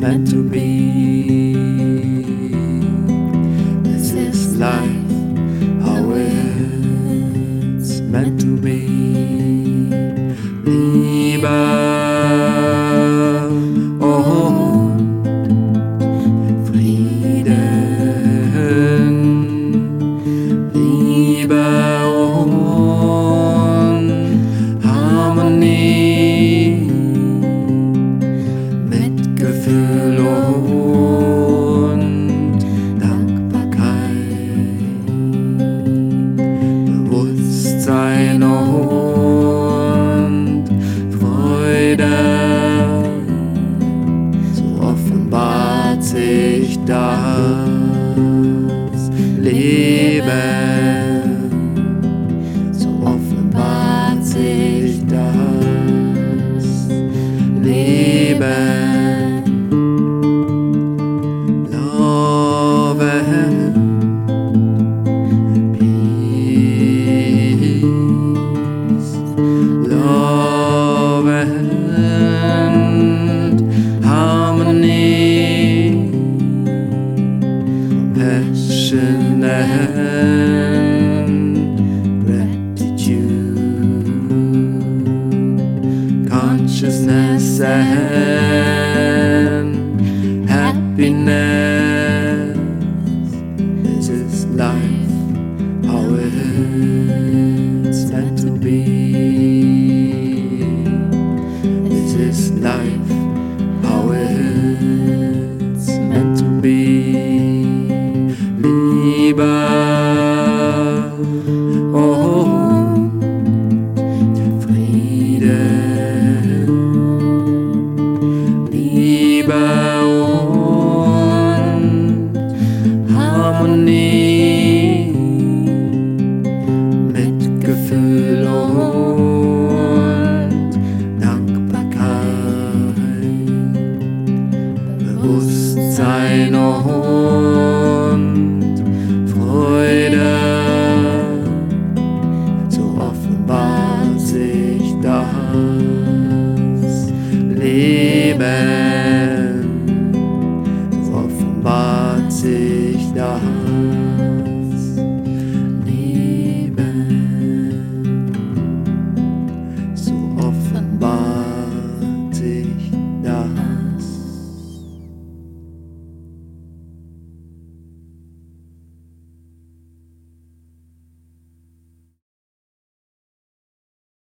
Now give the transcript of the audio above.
meant to be. This is life, how it's meant to be. Liebe und Frieden, Liebe und Harmonie, Mitgefühl und Dankbarkeit, Bewusstsein und Freude, so offenbart sich das Leben, so offenbart sich das Leben. Love and peace, love and harmony, passion and gratitude, consciousness and happiness. This is life, how it's meant to be. This is life, how it's meant to be. Liebe und Frieden, Liebe und Harmonie, Mitgefühl und Dankbarkeit, Bewusstsein und Freude, so offenbart sich das Leben, so offenbart sich das